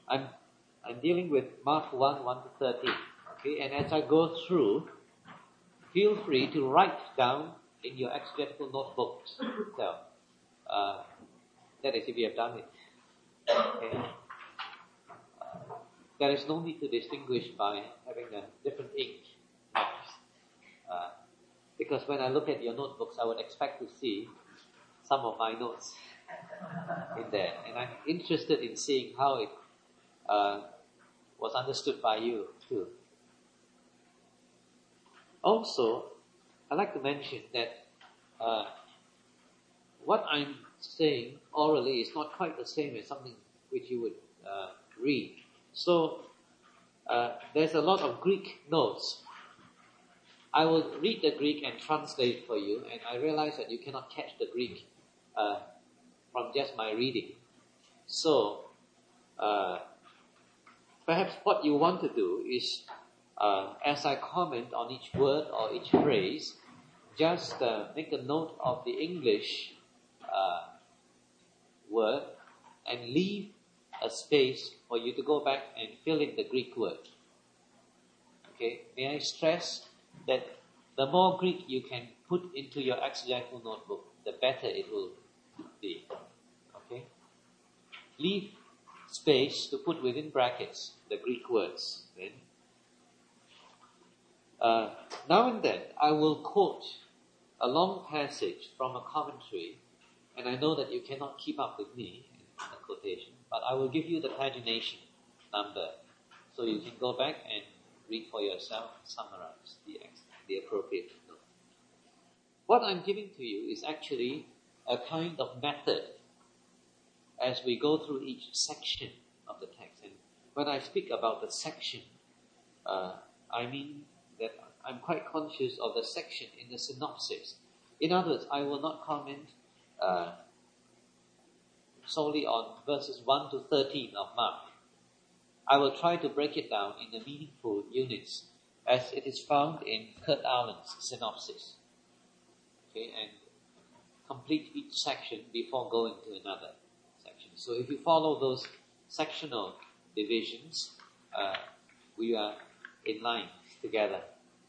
I'm dealing with Mark 1, 1 to 13. Okay, and as I go through, feel free to write down in your exegetical notebooks. So, that is if you have done it. Okay. There is no need to distinguish by having a different ink. Because when I look at your notebooks, I would expect to see some of my notes in there. And I'm interested in seeing how it was understood by you too. Also, I'd like to mention that what I'm saying orally is not quite the same as something which you would read. So, there's a lot of Greek notes. I will read the Greek and translate for you, and I realize that you cannot catch the Greek from just my reading. So, perhaps what you want to do is, as I comment on each word or each phrase, just make a note of the English word and leave a space for you to go back and fill in the Greek word. Okay, may I stress that the more Greek you can put into your exegetical notebook, the better it will be. Okay? Leave space to put within brackets the Greek words. Then, now and then, I will quote a long passage from a commentary, and I know that you cannot keep up with me in the quotation, but I will give you the pagination number so you can go back and read for yourself, summarize the appropriate note. What I'm giving to you is actually a kind of method as we go through each section of the text. And when I speak about the section, I mean that I'm quite conscious of the section in the synopsis. In other words, I will not comment solely on verses 1 to 13 of Mark. I will try to break it down in the meaningful units as it is found in Kurt Aland's synopsis. Okay, and complete each section before going to another section. So if you follow those sectional divisions, we are in line together.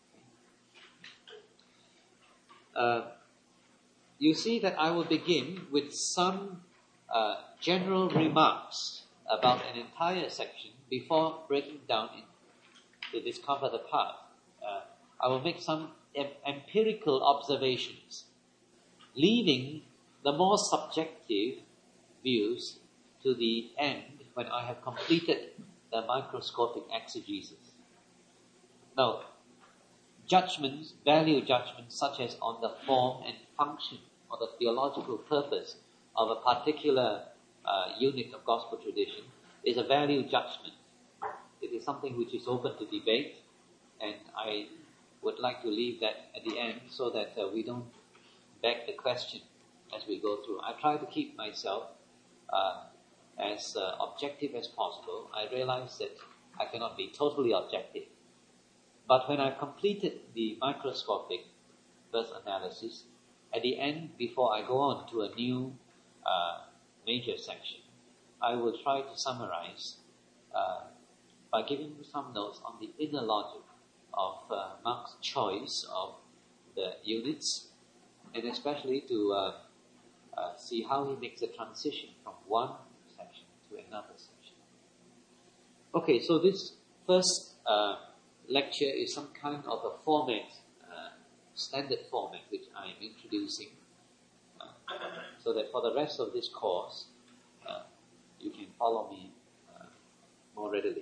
You see that I will begin with some general remarks about an entire section before breaking down to discover the part. I will make some empirical observations, leaving the more subjective views to the end when I have completed the microscopic exegesis. Now, judgments, value judgments such as on the form and function or the theological purpose of a particular unit of gospel tradition is a value judgment. It is something which is open to debate, and I would like to leave that at the end so that we don't beg the question as we go through. I try to keep myself as objective as possible. I realize that I cannot be totally objective. But when I've completed the microscopic verse analysis, at the end, before I go on to a new major section, I will try to summarize by giving you some notes on the inner logic of Mark's choice of the units, and especially to see how he makes the transition from one section to another section. Okay, so this first lecture is some kind of a format, standard format, which I am introducing, so that for the rest of this course, you can follow me more readily.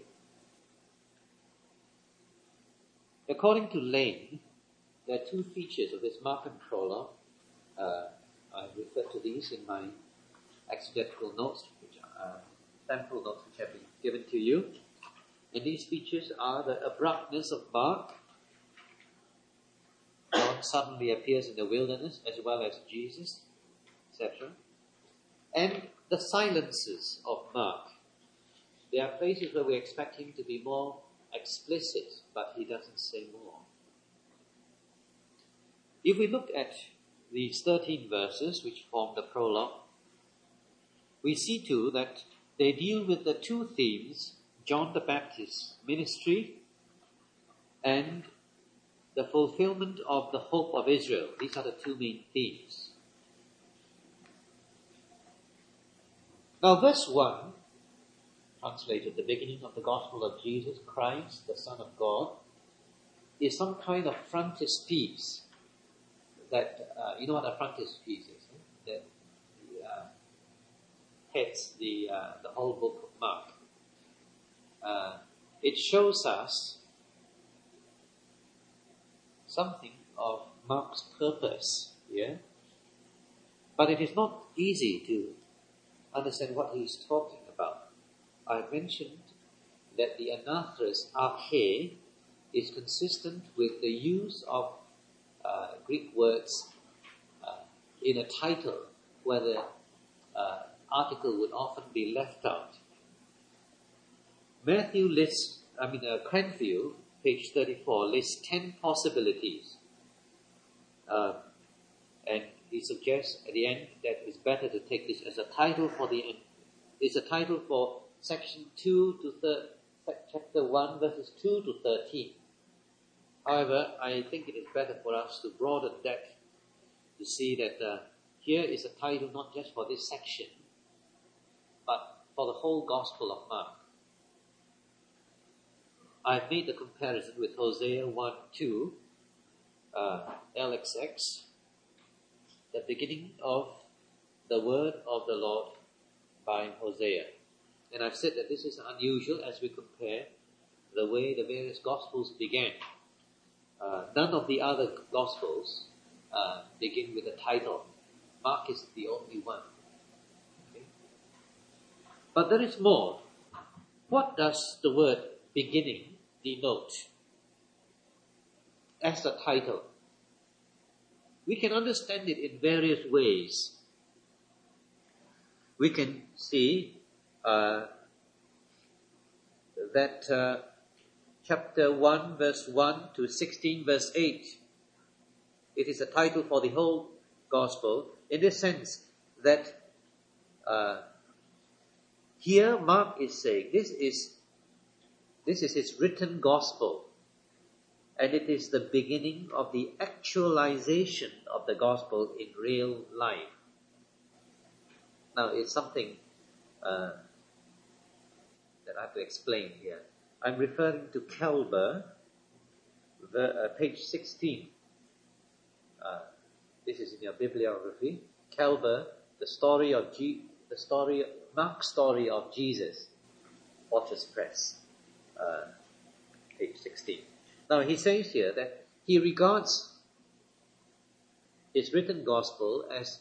According to Lane, there are two features of this Markan prologue. I've referred to these in my exegetical notes, which are sample notes which have been given to you. And these features are the abruptness of Mark. God suddenly appears in the wilderness as well as Jesus, etc. And the silences of Mark. There are places where we expect him to be more explicit, but he doesn't say more. If we look at these 13 verses which form the prologue, we see too that they deal with the two themes, John the Baptist's ministry and the fulfillment of the hope of Israel. These are the two main themes. Now verse 1, translated, the beginning of the gospel of Jesus Christ, the Son of God, is some kind of frontispiece that, you know what a frontispiece is? That heads the whole book of Mark. It shows us something of Mark's purpose here, but it is not easy to understand what he is talking about. I mentioned that the anathrus arche is consistent with the use of Greek words in a title where the article would often be left out. Cranfield, page 34, lists 10 possibilities. And he suggests at the end that it's better to take this as a title for the end. It's a title for section 2 to chapter 1, verses 2 to 13. However, I think it is better for us to broaden that to see that here is a title not just for this section, but for the whole Gospel of Mark. I've made the comparison with Hosea 1:2, LXX, the beginning of the word of the Lord by Hosea. And I've said that this is unusual as we compare the way the various Gospels began. None of the other Gospels begin with a title. Mark is the only one. Okay? But there is more. What does the word beginning denote as a title? We can understand it in various ways. We can see that chapter 1 verse 1 to 16 verse 8, it is a title for the whole Gospel in the sense that here Mark is saying this is his written Gospel, and it is the beginning of the actualization of the Gospel in real life. Now it's something that I have to explain here. I'm referring to Kelber, page 16. This is in your bibliography. Kelber, Mark's story of Jesus, Watchers Press, page 16. Now he says here that he regards his written Gospel as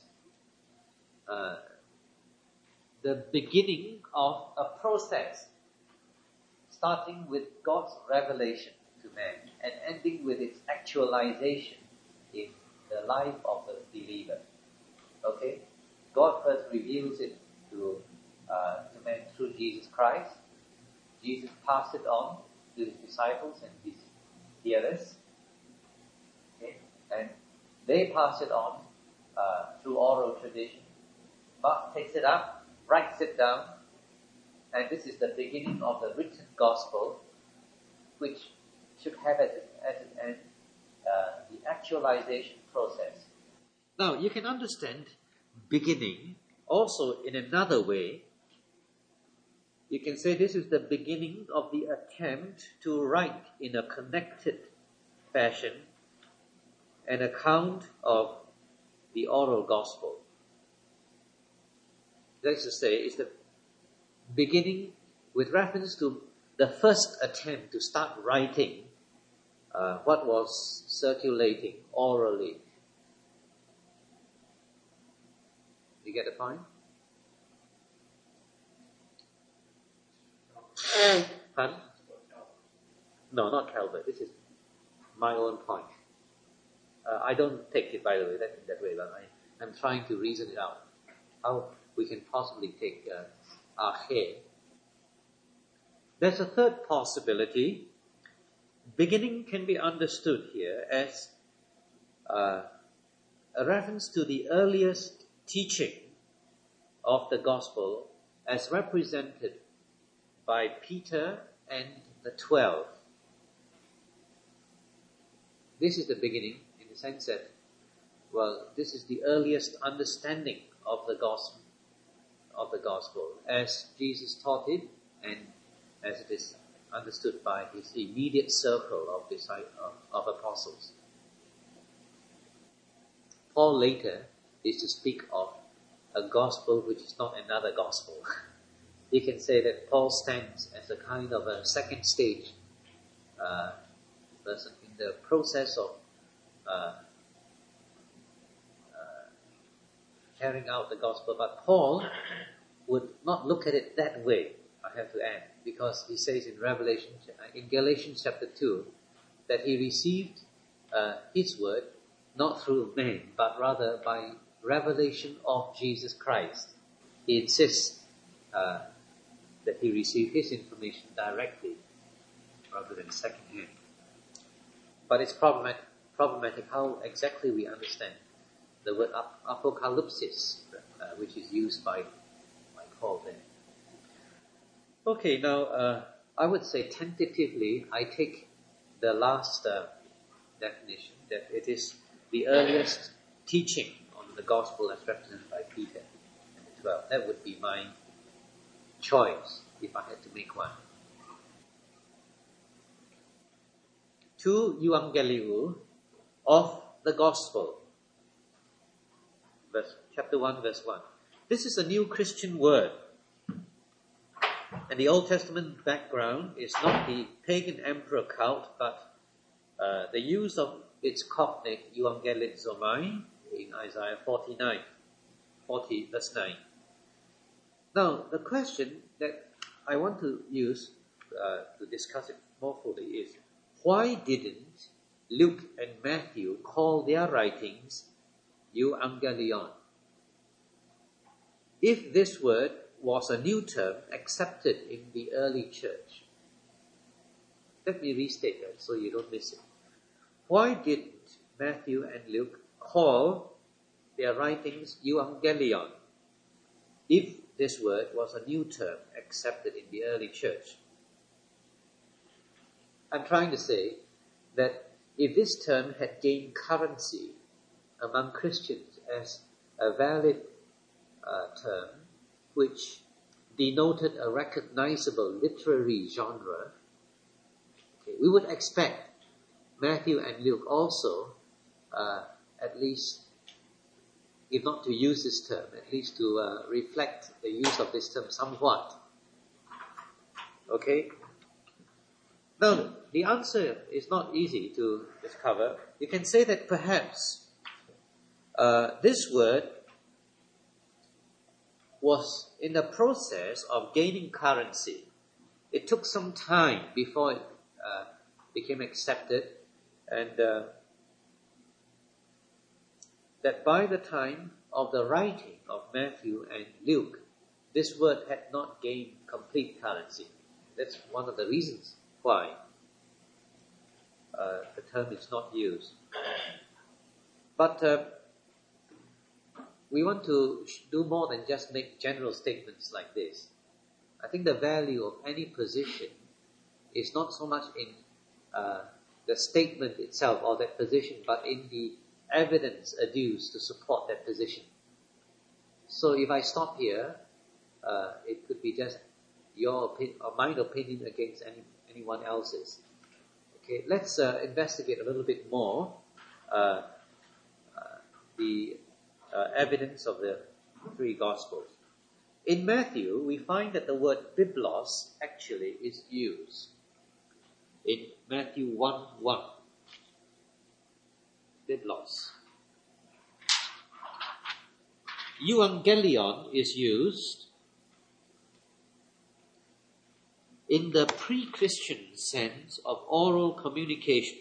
the beginning of a process, starting with God's revelation to man and ending with its actualization in the life of the believer. Okay? God first reveals it to man through Jesus Christ. Jesus passed it on to his disciples and his hearers. Okay? And they pass it on through oral tradition. Mark takes it up, writes it down, and this is the beginning of the written Gospel, which should have as its end the actualization process. Now, you can understand beginning also in another way. You can say this is the beginning of the attempt to write in a connected fashion an account of the oral Gospel. That is to say, it's the beginning with reference to the first attempt to start writing what was circulating orally. You get the point? Pardon? No, not Calvert. This is my own point. I don't take it, by the way, that way, but I'm trying to reason it out. How we can possibly take arche. There's a third possibility. Beginning can be understood here as a reference to the earliest teaching of the Gospel as represented by Peter and the 12. This is the beginning, in the sense that, well, this is the earliest understanding of the gospel, as Jesus taught it, and as it is understood by his immediate circle of apostles. Paul later is to speak of a gospel which is not another gospel. You can say that Paul stands as a kind of a second stage person in the process of carrying out the gospel. But Paul would not look at it that way, I have to add, because he says in Galatians chapter 2, that he received his word not through men, but rather by revelation of Jesus Christ. He insists that he received his information directly rather than second-hand. But it's problematic how exactly we understand the word apocalypsis, which is used by Paul there. Okay, now I would say tentatively I take the last definition, that it is the earliest teaching on the gospel as represented by Peter and the 12. That would be my choice if I had to make one. To Euangelium of the gospel. Chapter 1, verse 1. This is a new Christian word. And the Old Testament background is not the pagan emperor cult, but the use of its cognate euangelizomai in Isaiah 40 verse 9. Now, the question that I want to use to discuss it more fully is, why didn't Luke and Matthew call their writings euangelion? If this word was a new term accepted in the early church. Let me restate that so you don't miss it. Why didn't Matthew and Luke call their writings euangelion if this word was a new term accepted in the early church? I'm trying to say that if this term had gained currency among Christians as a valid term, which denoted a recognizable literary genre, we would expect Matthew and Luke also, at least, if not to use this term, at least to reflect the use of this term somewhat. Okay? Now, the answer is not easy to discover. You can say that perhaps this word was in the process of gaining currency. It took some time before it became accepted, and that by the time of the writing of Matthew and Luke, this word had not gained complete currency. That's one of the reasons why the term is not used. But we want to do more than just make general statements like this. I think the value of any position is not so much in the statement itself or that position, but in the evidence adduced to support that position. So if I stop here, it could be just your opinion or my opinion against anyone else's. Okay, let's investigate a little bit more the evidence of the three Gospels. In Matthew, we find that the word biblos actually is used. In Matthew 1:1, biblos. Euangelion is used in the pre-Christian sense of oral communication.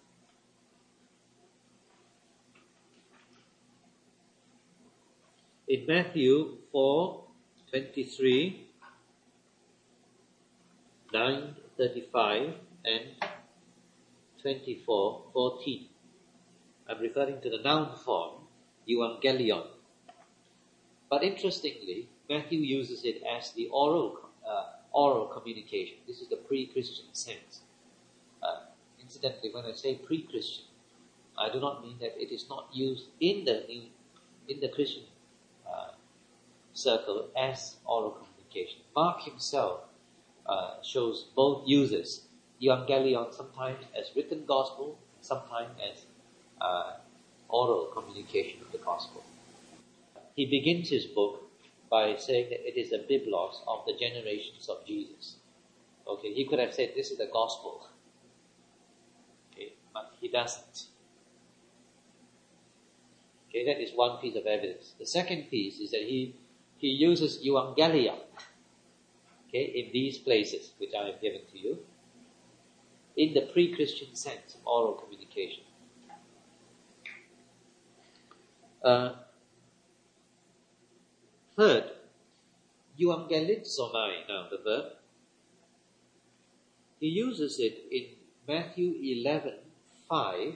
In Matthew 4:23, 9:35, and 24:14. I'm referring to the noun form, euangelion. But interestingly, Matthew uses it as the oral communication. This is the pre-Christian sense. Incidentally, when I say pre-Christian, I do not mean that it is not used in the Christian circle as oral communication. Mark himself shows both uses Evangelion sometimes as written gospel, sometimes as oral communication of the gospel. He begins his book by saying that it is a biblos of the generations of Jesus. Okay, he could have said this is the gospel. Okay, but he doesn't. Okay, that is one piece of evidence. The second piece is that he uses Evangelion, okay, in these places which I have given to you, in the pre-Christian sense of oral communication. Third, euangelizomai, now the verb. He uses it in Matthew 11:5,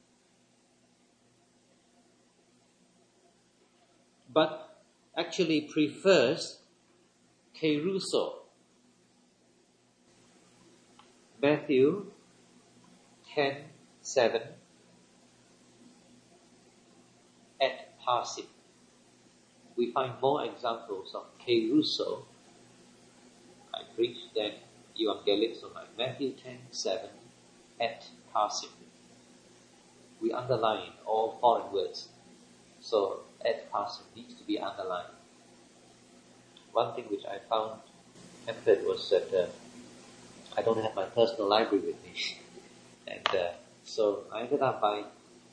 but actually prefers keruso. Matthew 10:7, et pasim. We find more examples of keruso. I preached then euangelizomai. Matthew 10:7, et pasim. We underline all foreign words. So et pasim needs to be underlined. One thing which I found hampered was that I don't have my personal library with me. And so I ended up by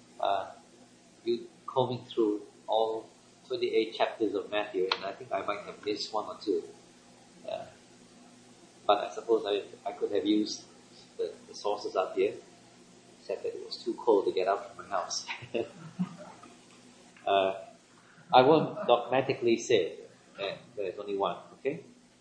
combing through all 28 chapters of Matthew, and I think I might have missed one or two. But I suppose I could have used the sources up here, except that it was too cold to get out from my house. I won't dogmatically say that there's only one, okay?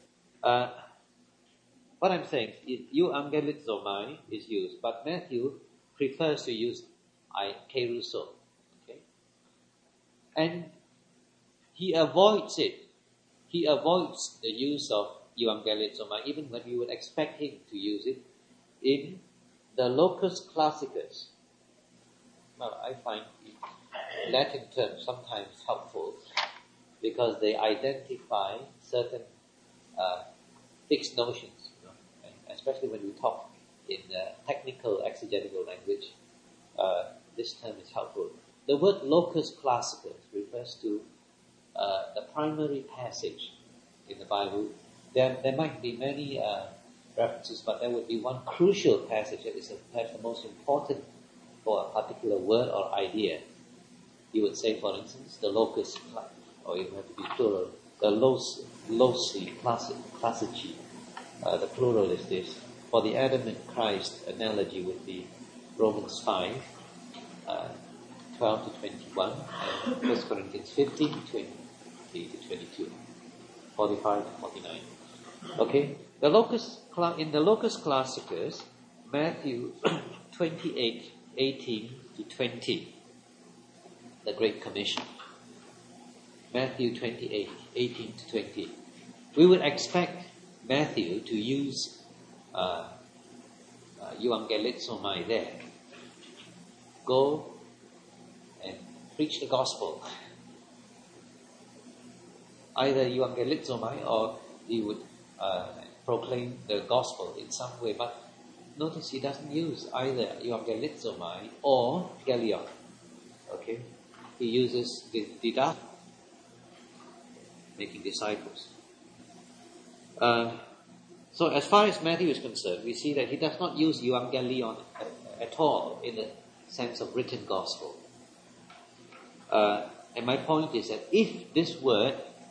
What I'm saying is euangelizomai is used, but Matthew prefers to use keruso, okay? And he avoids it. He avoids the use of euangelizomai, even when we would expect him to use it, in the locus classicus. Well, I find Latin terms sometimes helpful because they identify certain fixed notions, and especially when we talk in technical exegetical language, this term is helpful. The word locus classicus refers to the primary passage in the Bible. There might be many references, but there would be one crucial passage that is perhaps the most important for a particular word or idea. You would say, for instance, the locus, or you have to be plural, the loci classici. The plural is this. For the Adam and Christ analogy would be Romans 5, 12 to 21, and 1 Corinthians 15, 20 to 22, 45 to 49. Okay? In the locus classicus, Matthew 28, 18 to 20, the Great Commission. Matthew 28, 18 to 20. We would expect Matthew to use euangelizomai there. Go and preach the gospel. Either euangelizomai or he would proclaim the gospel in some way. But notice he doesn't use either euangelizomai or gelion. Okay? He uses didath, making disciples. So as far as Matthew is concerned, we see that he does not use euangelion at all in the sense of written gospel. And my point is that if this word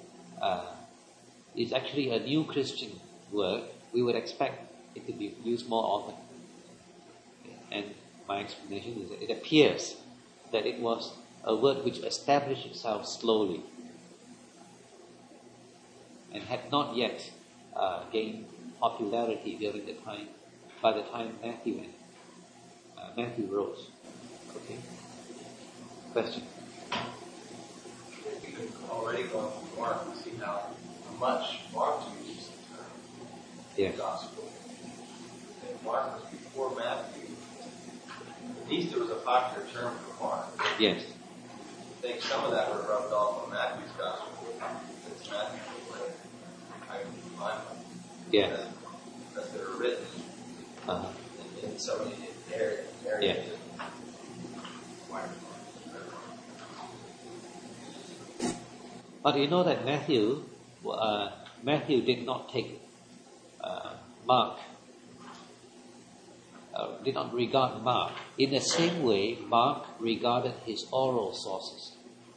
is actually a new Christian word, we would expect it to be used more often. And my explanation is that it appears that it was a word which established itself slowly and had not yet gained popularity during the time, by the time Matthew wrote. Okay? Question? even already going through Mark, we see how much Mark uses the term Yes. gospel. And Mark was before Matthew. At least there was a popular term for Mark. Yes. I think some of that would have rubbed off on Matthew's gospel. Since Matthew was like, I can find one. Yes. Because they were written Uh-huh. in so many areas. Yes. But you know that Matthew did not take Mark, did not regard Mark. In the same way, Mark regarded his oral sources.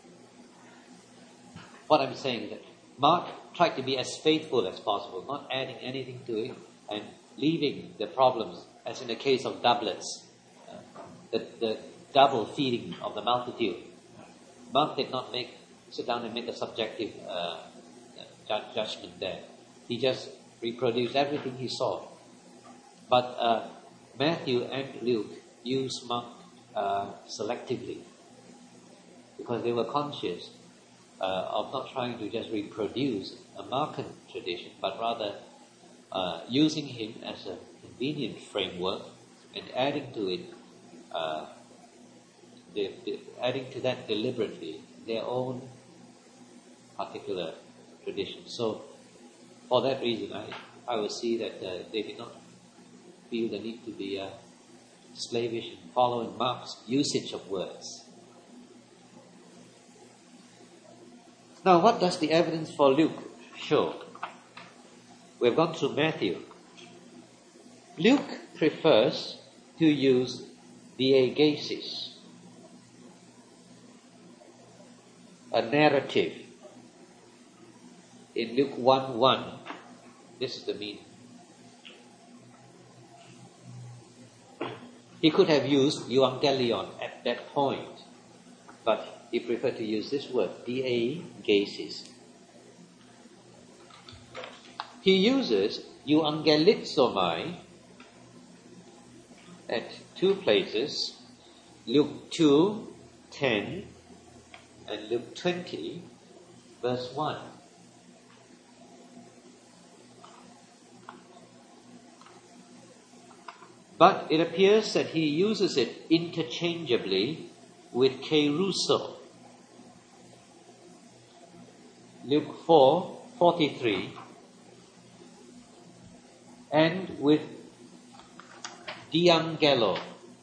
What I'm saying is that Mark tried to be as faithful as possible, not adding anything to it and leaving the problems, as in the case of doublets, the double feeding of the multitude. Mark did not sit down and make a subjective judgment there. He just reproduced everything he saw. But Matthew and Luke used Mark selectively because they were conscious of not trying to just reproduce a Markan tradition, but rather using him as a convenient framework and adding to it, adding to that deliberately their own particular tradition. So, for that reason, I will see that they did not feel the need to be slavish in following Mark's usage of words. Now, what does the evidence for Luke show? We've gone through Matthew. Luke prefers to use diegesis, a narrative. In Luke 1:1, this is the meaning. He could have used euangelion at that point, but he preferred to use this word, diegesis. He uses euangelizomai at two places, Luke 2:10 and Luke 20, verse 1. But it appears that he uses it interchangeably with keruso. Luke 4:43 and with diangelo.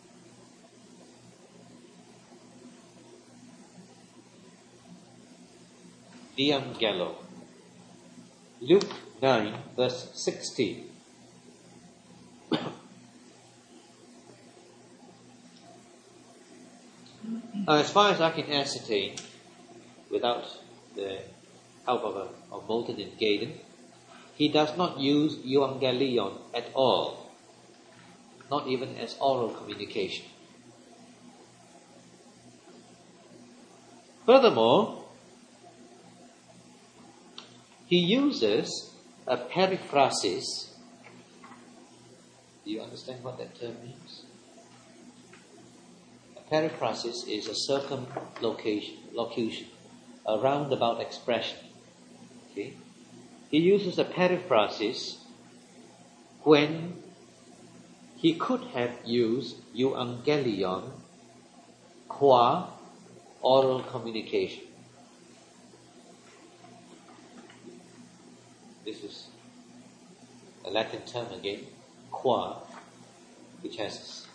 Diangelo. Luke 9 verse 60. Now, as far as I can ascertain, without the help of Moulton and Gaydon, he does not use euangelion at all, not even as oral communication. Furthermore, he uses a periphrasis. Do you understand what that term means? Periphrasis is a circumlocution, a roundabout expression. Okay? He uses a periphrasis when he could have used euangelion qua oral communication. This is a Latin term again, qua, which has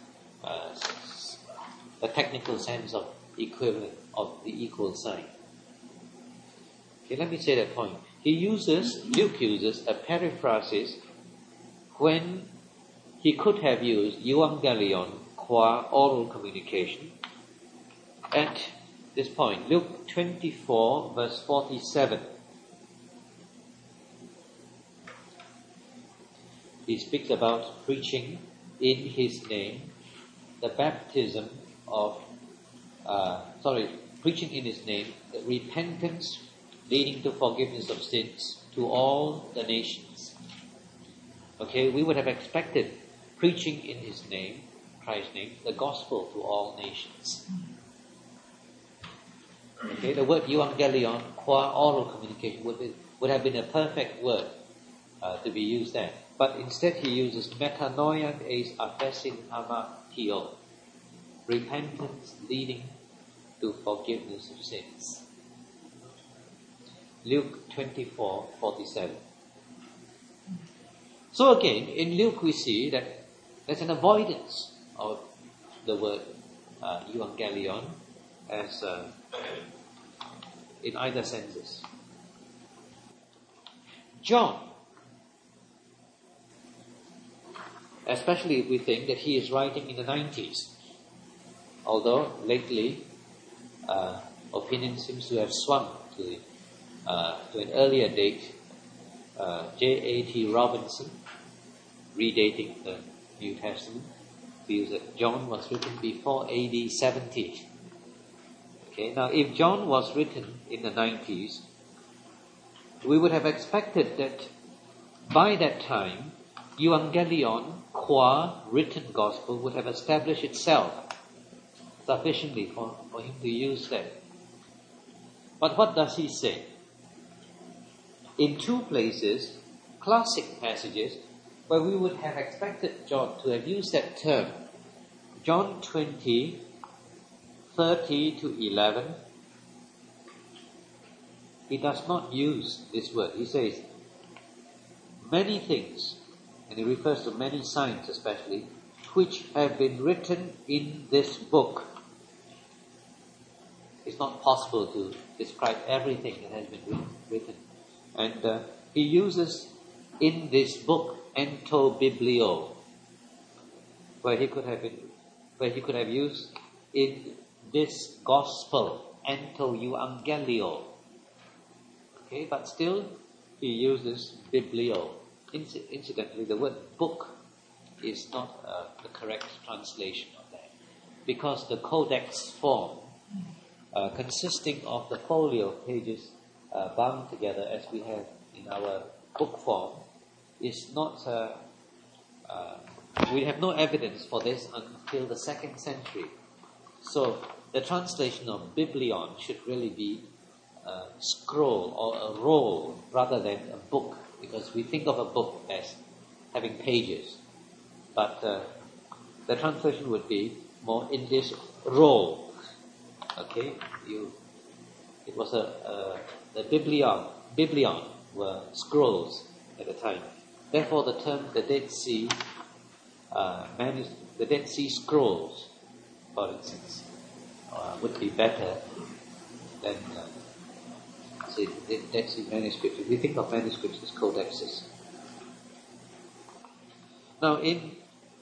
the technical sense of equivalent, of the equal sign. Okay, let me say that point. Luke uses a periphrasis when he could have used euangelion qua oral communication. At this point, Luke 24 verse 47. He speaks about preaching in his name, the baptism of, preaching in his name, the repentance leading to forgiveness of sins to all the nations. Okay, we would have expected preaching in his name, Christ's name, the gospel to all nations. Okay, the word euangelion, qua oral communication, would have been a perfect word to be used there. But instead he uses metanoian eis aphesin amatio, repentance leading to forgiveness of sins. Luke 24:47. So again, in Luke we see that there's an avoidance of the word euangelion as in either senses. John, especially if we think that he is writing in the 90s, although lately opinion seems to have swung to an earlier date. J.A.T. Robinson, redating the New Testament, feels that John was written before AD 70. Okay, now if John was written in the 90s, we would have expected that by that time, Evangelion, qua written gospel, would have established itself sufficiently for him to use that. But what does he say? In two places, classic passages, where we would have expected John to have used that term, John 20:30-11, he does not use this word. He says, many things, and he refers to many signs especially, which have been written in this book. It's not possible to describe everything that has been written. And he uses in this book ento biblio, where he could have used in this gospel ento euangelio. Okay, but still he uses biblio. Incidentally, the word book is not the correct translation of that, because the codex form, consisting of the folio pages bound together as we have in our book form, is not. We have no evidence for this until the 2nd century. So the translation of biblion should really be a scroll or a roll rather than a book, because we think of a book as having pages. But the translation would be more in this roll. Okay, it was the biblion were scrolls at the time. Therefore, the term the Dead Sea Scrolls, for instance, would be better than say the Dead Sea manuscripts. If we think of manuscripts as codexes. Now, in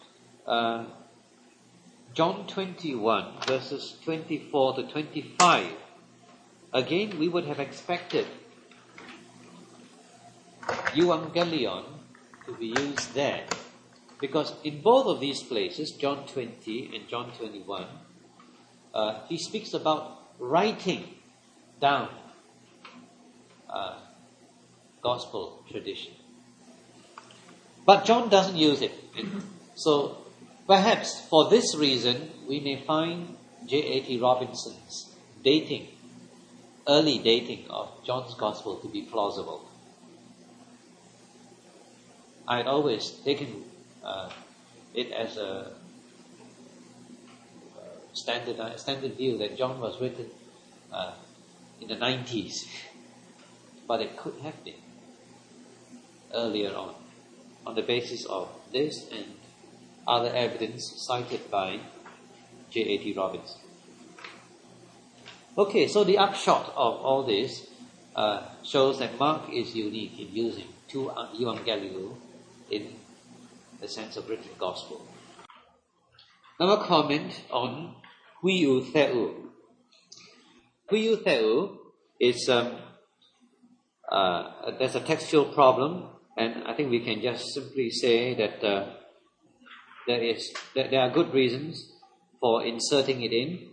John 21, verses 24-25, again we would have expected euangelion to be used there, because in both of these places, John 20 and John 21, he speaks about writing down gospel tradition. But John doesn't use it. So perhaps for this reason, we may find J.A.T. Robinson's early dating of John's Gospel to be plausible. I had always taken it as a standard view that John was written in the 90s, but it could have been earlier on the basis of this and other evidence cited by J.A.T. Robinson. Okay, so the upshot of all this shows that Mark is unique in using two euangelio in the sense of written gospel. Now a comment on huiou theou. Huiou theou is there's a textual problem, and I think we can just simply say that there are good reasons for inserting it in.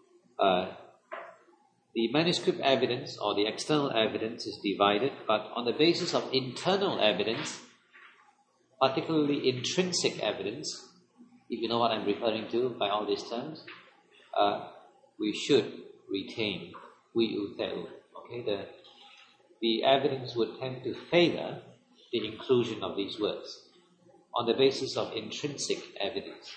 The manuscript evidence or the external evidence is divided, but on the basis of internal evidence, particularly intrinsic evidence, if you know what I'm referring to by all these terms, we should retain Uiteu. Okay, the evidence would tend to favor the inclusion of these words on the basis of intrinsic evidence.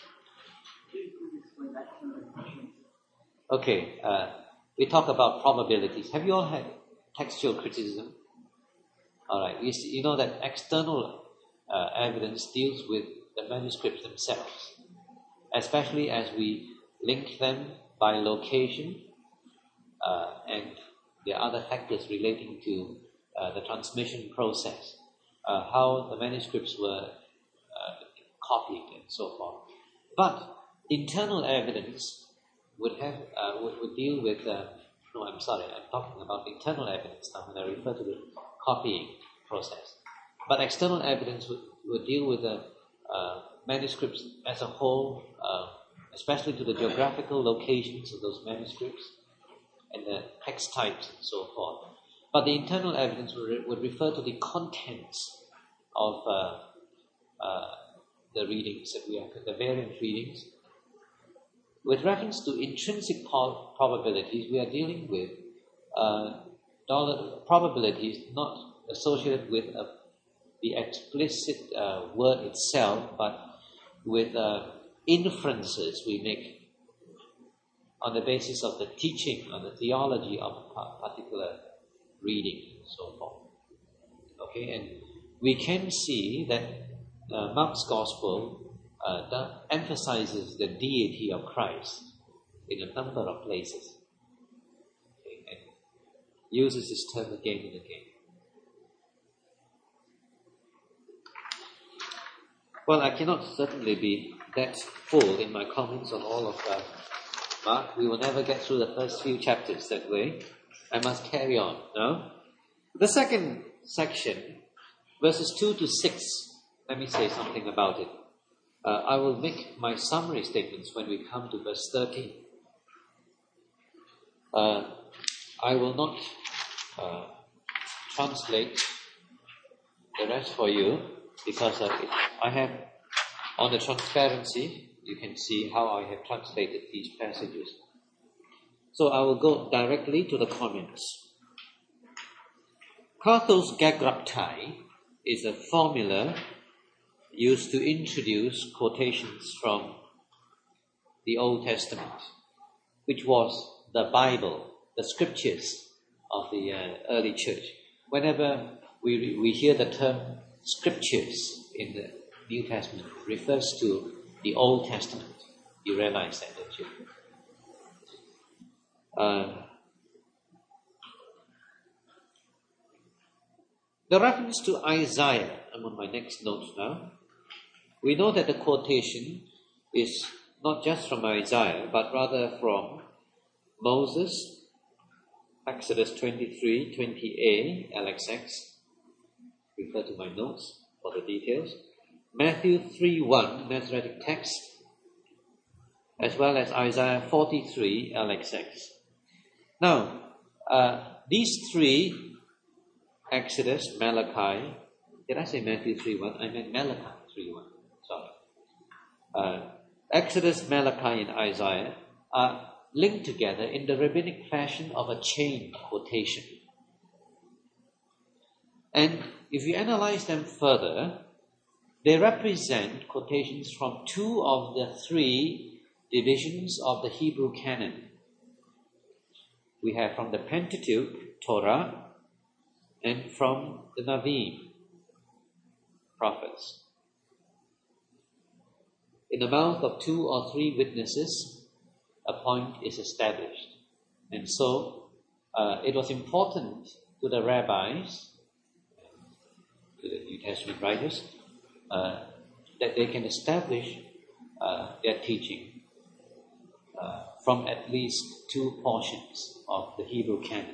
Okay, we talk about probabilities. Have you all had textual criticism? All right, you know that external evidence deals with the manuscripts themselves, especially as we link them by location and the other factors relating to the transmission process, how the manuscripts were copied and so forth. But internal evidence would deal with. I'm talking about internal evidence now when I refer to the copying process. But external evidence would deal with the manuscripts as a whole, especially to the geographical locations of those manuscripts and the text types and so forth. But the internal evidence would refer to the contents of the readings that we have, the variant readings. With reference to intrinsic probabilities, we are dealing with probabilities not associated with the explicit word itself, but with inferences we make on the basis of the teaching, on the theology of a particular reading, and so forth. Okay, and we can see that Mark's Gospel emphasizes the deity of Christ in a number of places, okay, and uses this term again and again. Well, I cannot certainly be that full in my comments on all of Mark. We will never get through the first few chapters that way. I must carry on now. The second section, verses 2 to 6, let me say something about it. I will make my summary statements when we come to verse 13. I will not translate the rest for you because I have, on the transparency, you can see how I have translated these passages. So I will go directly to the comments. Kathos gagraptai is a formula used to introduce quotations from the Old Testament, which was the Bible, the scriptures of the early church. Whenever we hear the term scriptures in the New Testament, it refers to the Old Testament. You realize that, don't you? The reference to Isaiah, I'm on my next note now. We know that the quotation is not just from Isaiah, but rather from Moses, Exodus 23, 20a, LXX. Refer to my notes for the details. Matthew 3:1, Masoretic text, as well as Isaiah 43, LXX. Now, these three, Exodus, Malachi, did I say Matthew 3:1? I meant Malachi 3:1. Sorry. Exodus, Malachi, and Isaiah are linked together in the rabbinic fashion of a chain quotation. And if you analyze them further, they represent quotations from two of the three divisions of the Hebrew canon. We have from the Pentateuch, Torah, and from the Navim, prophets. In the mouth of two or three witnesses, a point is established. And so, it was important to the rabbis, to the New Testament writers, that they can establish their teaching from at least two portions of the Hebrew canon.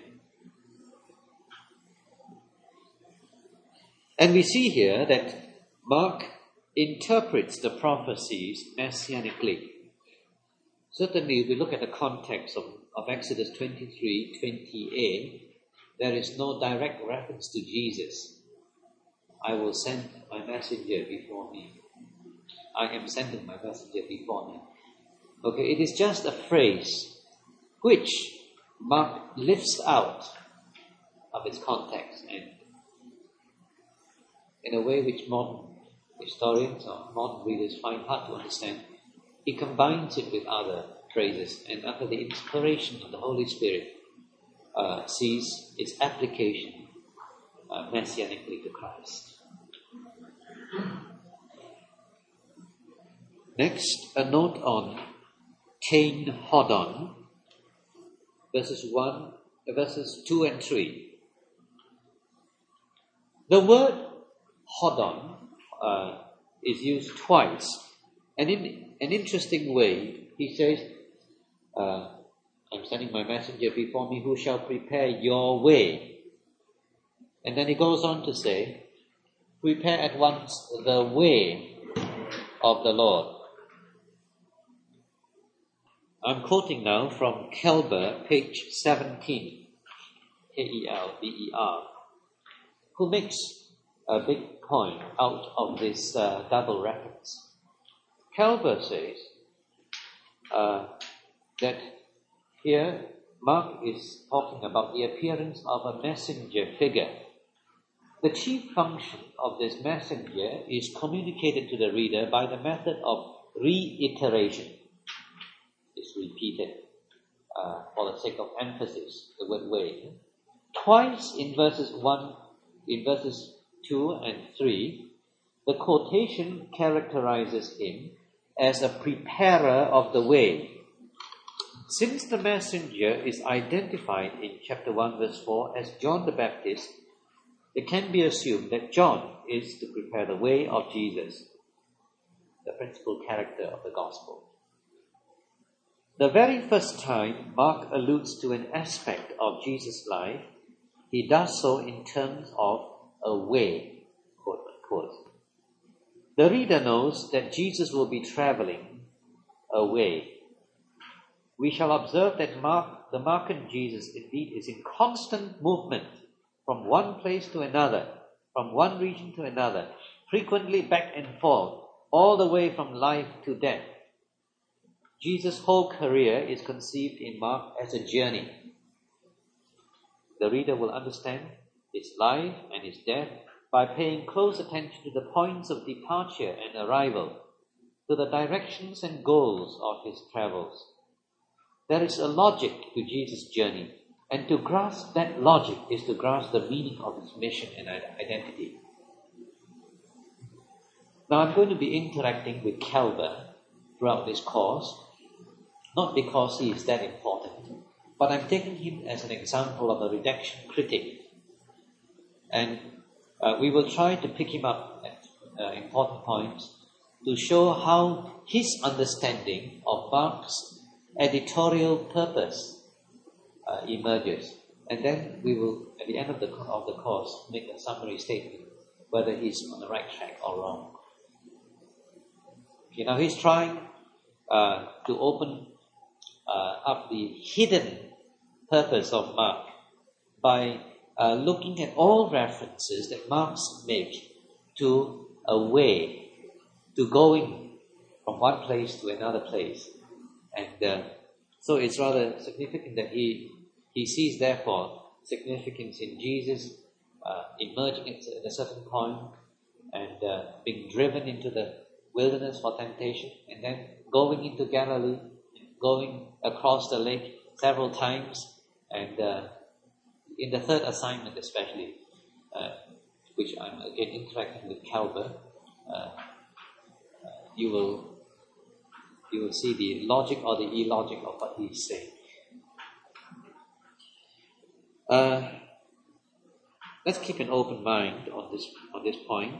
And we see here that Mark interprets the prophecies messianically. Certainly, if we look at the context of Exodus 23, 20a, there is no direct reference to Jesus. I will send my messenger before me. I am sending my messenger before me. Okay, it is just a phrase which Mark lifts out of its context and in a way which modern historians or modern readers find hard to understand, he combines it with other phrases and under the inspiration of the Holy Spirit sees its application messianically to Christ. Next, a note on Cain Hodon, verses 2 and 3. The word Hodon is used twice, and in an interesting way. He says, I'm sending my messenger before me who shall prepare your way. And then he goes on to say, prepare at once the way of the Lord. I'm quoting now from Kelber, page 17, Kelber, who makes a big point out of this double reference. Kelber says that here Mark is talking about the appearance of a messenger figure. The chief function of this messenger is communicated to the reader by the method of reiteration. It's repeated for the sake of emphasis, the word way. Twice in verses 2 and 3, the quotation characterizes him as a preparer of the way. Since the messenger is identified in chapter 1 verse 4 as John the Baptist, it can be assumed that John is to prepare the way of Jesus, the principal character of the gospel. The very first time Mark alludes to an aspect of Jesus' life, he does so in terms of a way, quote unquote. The reader knows that Jesus will be traveling a way. We shall observe that the Markan Jesus indeed is in constant movement from one place to another, from one region to another, frequently back and forth, all the way from life to death. Jesus' whole career is conceived in Mark as a journey. The reader will understand his life and his death by paying close attention to the points of departure and arrival, to the directions and goals of his travels. There is a logic to Jesus' journey, and to grasp that logic is to grasp the meaning of his mission and identity. Now I'm going to be interacting with Kelber throughout this course, not because he is that important, but I'm taking him as an example of a redaction critic. And we will try to pick him up at important points to show how his understanding of Mark's editorial purpose emerges. And then we will, at the end of the course, make a summary statement whether he's on the right track or wrong. Okay, now he's trying to open up the hidden purpose of Mark by looking at all references that Mark makes to a way, to going from one place to another place. And so it's rather significant that he sees, therefore, significance in Jesus emerging at a certain point and being driven into the wilderness for temptation, and then going into Galilee, going across the lake several times, and in the third assignment especially, which I'm again interacting with Kelber, you will see the logic or the illogic of what he's saying. Let's keep an open mind on this point.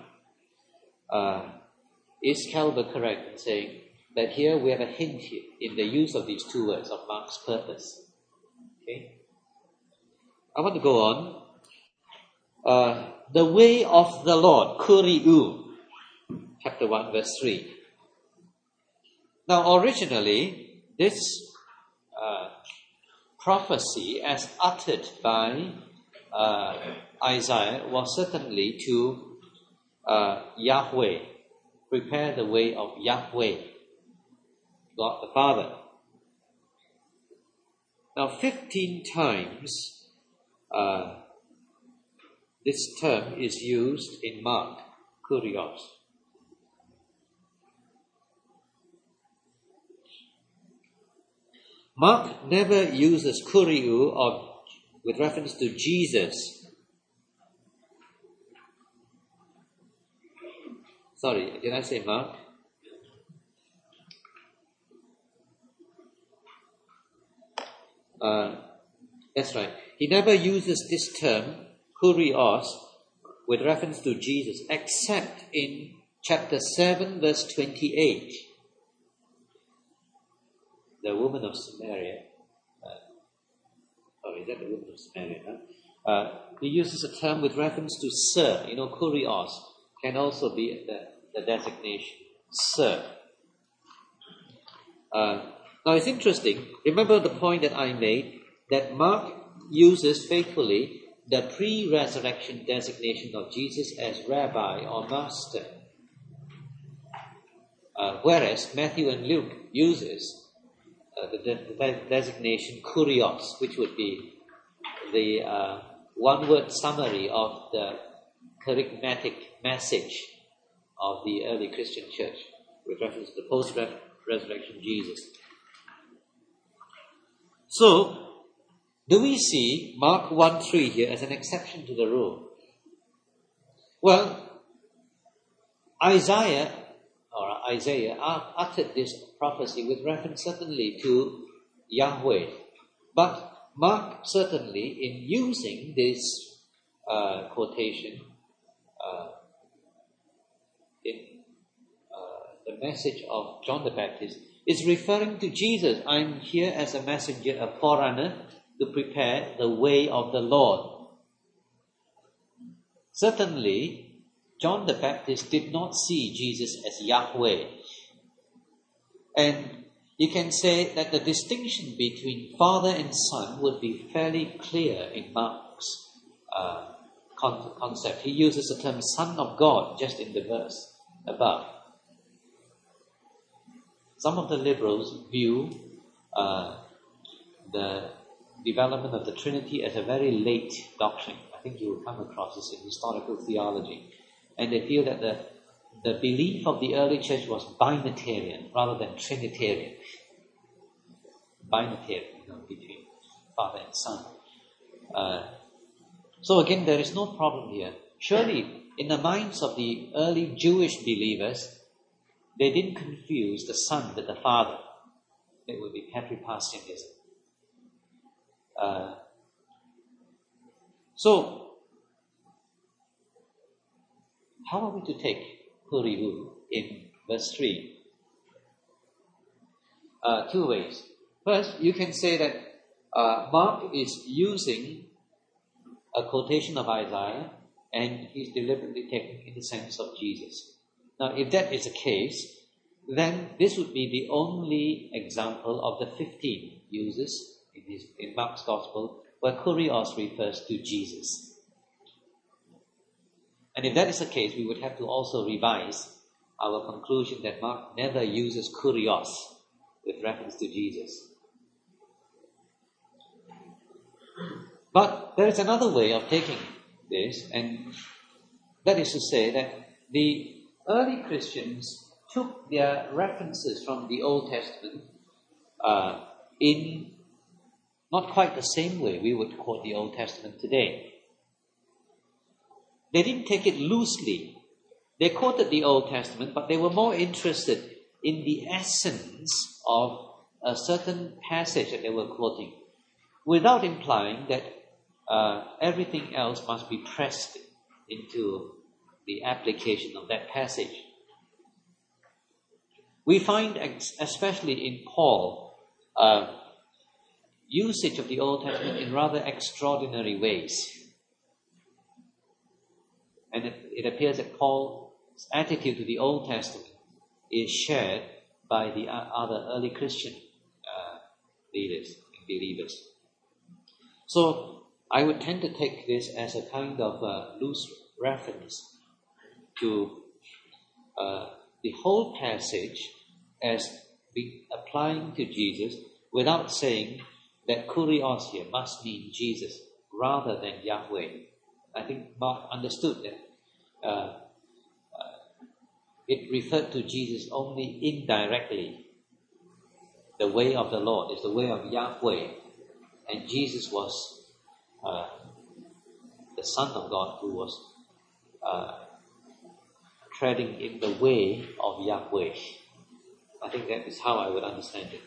Is Kelber correct in saying that here we have a hint here in the use of these two words of Mark's purpose? Okay, I want to go on. The way of the Lord, Kuriu, chapter 1, verse 3. Now, originally, this prophecy, as uttered by Isaiah, was certainly to Yahweh. Prepare the way of Yahweh, God the Father. Now, 15 times this term is used in Mark, kurios. Mark never uses kuriou or with reference to Jesus. Sorry, did I say Mark? That's right. He never uses this term, kurios, with reference to Jesus, except in chapter 7, verse 28. The woman of Samaria. Is that the woman of Samaria? He uses a term with reference to sir. Kurios can also be the designation, sir. Now it's interesting. Remember the point that I made, that Mark uses faithfully the pre-resurrection designation of Jesus as rabbi or master. Whereas Matthew and Luke uses the designation kurios, which would be the one-word summary of the charismatic message of the early Christian church with reference to the post-resurrection Jesus. So, do we see Mark 1:3 here as an exception to the rule? Well, Isaiah uttered this prophecy with reference certainly to Yahweh. But Mark certainly, in using this quotation in the message of John the Baptist, is referring to Jesus. I'm here as a messenger, a forerunner, to prepare the way of the Lord. Certainly, John the Baptist did not see Jesus as Yahweh. And you can say that the distinction between Father and Son would be fairly clear in Mark's concept. He uses the term Son of God just in the verse above. Some of the liberals view the development of the Trinity as a very late doctrine. I think you will come across this in historical theology. And they feel that the belief of the early church was binitarian rather than trinitarian. Binitarian, between Father and Son. So again, there is no problem here. Surely, in the minds of the early Jewish believers, they didn't confuse the Son with the Father. It would be patripassianism. So, how are we to take kuriou in verse 3? Two ways. First, you can say that Mark is using a quotation of Isaiah and he's deliberately taking in the sense of Jesus. Now, if that is the case, then this would be the only example of the 15 uses in Mark's Gospel where kurios refers to Jesus. And if that is the case, we would have to also revise our conclusion that Mark never uses kurios with reference to Jesus. But there is another way of taking this, and that is to say that the early Christians took their references from the Old Testament in not quite the same way we would quote the Old Testament today. They didn't take it loosely. They quoted the Old Testament, but they were more interested in the essence of a certain passage that they were quoting, without implying that everything else must be pressed into the application of that passage. We find, especially in Paul, usage of the Old Testament in rather extraordinary ways. And it appears that Paul's attitude to the Old Testament is shared by the other early Christian leaders and believers. So I would tend to take this as a kind of loose reference to the whole passage as applying to Jesus, without saying that kurios here must mean Jesus rather than Yahweh. I think Mark understood that it referred to Jesus only indirectly. The way of the Lord is the way of Yahweh, and Jesus was the Son of God who was treading in the way of Yahweh. I think that is how I would understand it.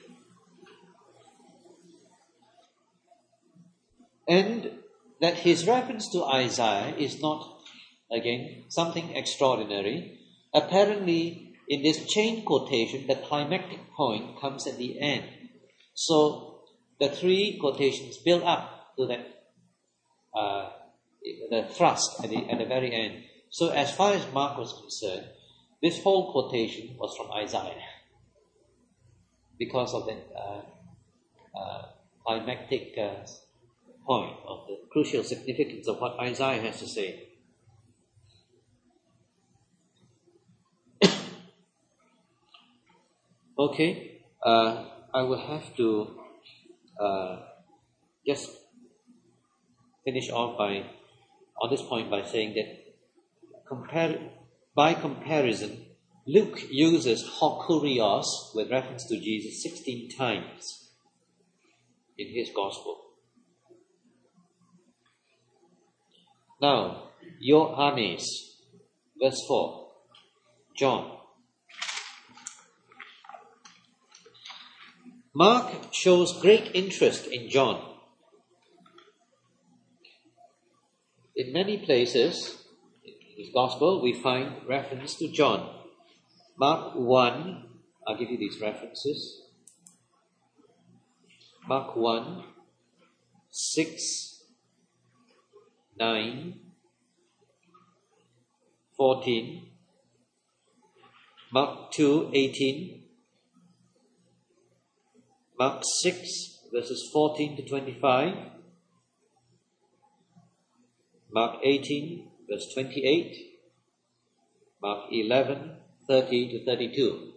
And that his reference to Isaiah is not, again, something extraordinary. Apparently, in this chain quotation, the climactic point comes at the end. So, the three quotations build up to that, the thrust at the very end. So, as far as Mark was concerned, this whole quotation was from Isaiah, because of that climactic point of the crucial significance of what Isaiah has to say. Okay, I will have to just finish off on this point by saying that by comparison, Luke uses hokurios with reference to Jesus 16 times in his Gospel. Now, Ioannes, verse 4, John. Mark shows great interest in John. In many places in his Gospel, we find reference to John. Mark 1, I'll give you these references. Mark 1, 6, 9, 14, Mark 2, 18, Mark 6, verses 14 to 25, Mark 18, verse 28, Mark 11, 30 to 32.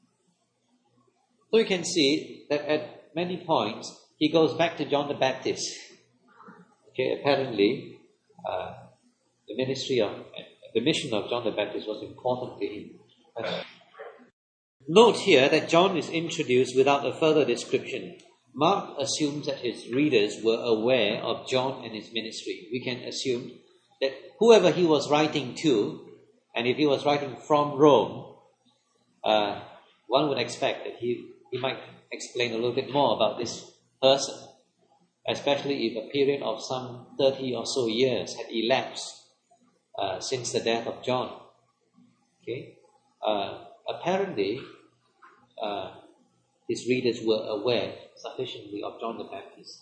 So you can see that at many points he goes back to John the Baptist. Okay, apparently the mission of John the Baptist was important to him. Note here that John is introduced without a further description. Mark assumes that his readers were aware of John and his ministry. We can assume that whoever he was writing to, and if he was writing from Rome, one would expect that he might explain a little bit more about this person, especially if a period of some 30 or so years had elapsed since the death of John. Okay, apparently his readers were aware sufficiently of John the Baptist.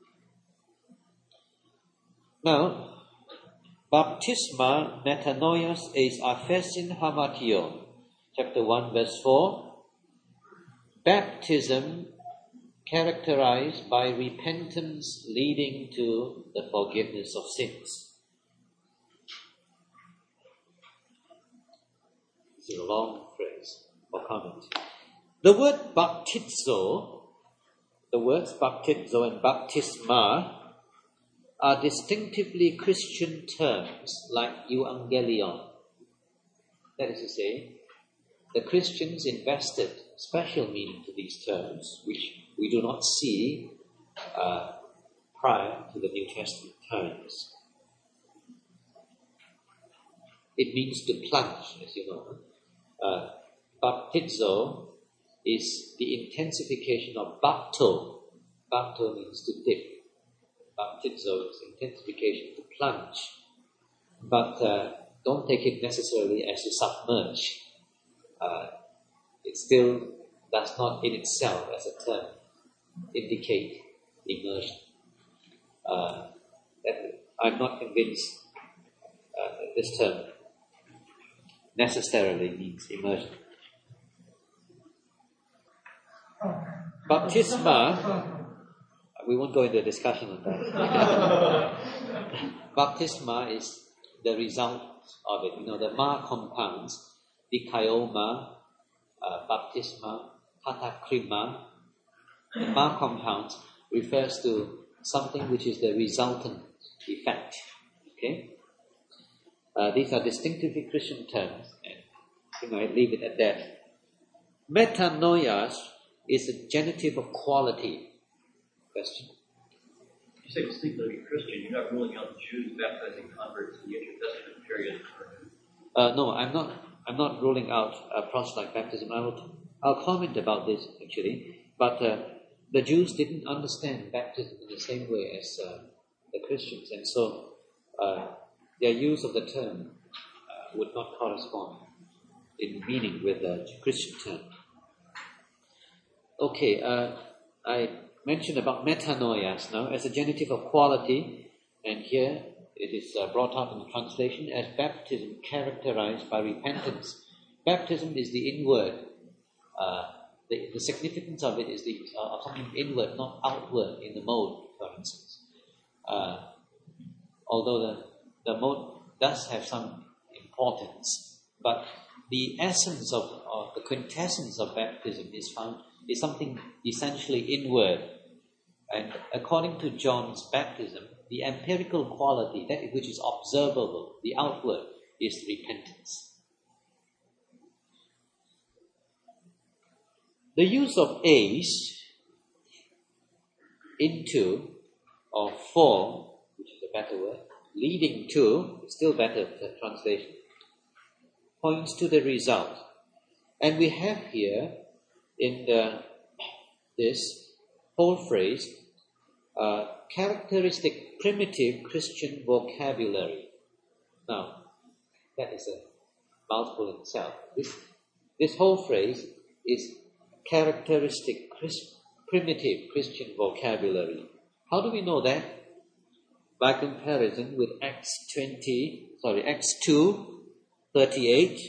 Now, baptisma metanoios eis aphesin hamatio, chapter 1, verse 4. Baptism characterized by repentance leading to the forgiveness of sins. It's a long phrase or comment. The word baptizo, the words baptizo and baptisma are distinctively Christian terms like euangelion. That is to say, the Christians invested special meaning to these terms, which we do not see prior to the New Testament times. It means to plunge, as you know. Baptizo is the intensification of bapto. Bapto means to dip. Baptizo is intensification, to plunge. But don't take it necessarily as to submerge. It still does not in itself as a term indicate immersion. I'm not convinced that this term necessarily means immersion. Baptisma, we won't go into a discussion on that. Baptisma is the result of it. You know, the ma compounds, dikaioma, baptisma, katakrima. The ma compounds refers to something which is the resultant effect. Okay? These are distinctively Christian terms, and I think I leave it at that. Metanoias is a genitive of quality. Question? You say distinctively Christian, you're not ruling out the Jews baptizing converts in the intertestament period. No, I'm not ruling out proselyte baptism. I'll comment about this actually, but the Jews didn't understand baptism in the same way as the Christians, and so their use of the term would not correspond in meaning with the Christian term. Okay, I mentioned about metanoias now as a genitive of quality, and here it is brought out in the translation as baptism characterized by repentance. Baptism is the inward. The significance of it is of something inward, not outward in the mode, for instance. Although the mode does have some importance, but the essence of the quintessence of baptism is something essentially inward. And according to John's baptism, the empirical quality, that which is observable, the outward, is repentance. The use of "as," into, or for, which is a better word, leading to, still better the translation, points to the result. And we have here in this whole phrase characteristic primitive Christian vocabulary. Now, that is a mouthful in itself. This whole phrase is characteristic primitive Christian vocabulary. How do we know that? By comparison with Acts 2:38.